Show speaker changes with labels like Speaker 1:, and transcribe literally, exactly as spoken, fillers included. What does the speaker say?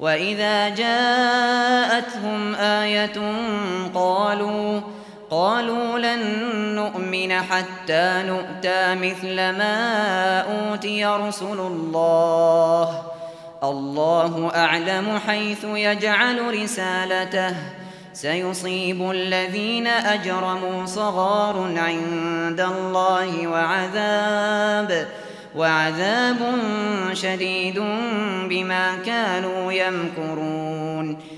Speaker 1: وإذا جاءتهم آية قالوا قالوا لن نؤمن حتى نؤتى مثل ما أوتي رسل الله الله أعلم حيث يجعل رسالته سيصيب الذين أجرموا صغار عند الله وعذاب وعذاب شديد بما كانوا يمكرون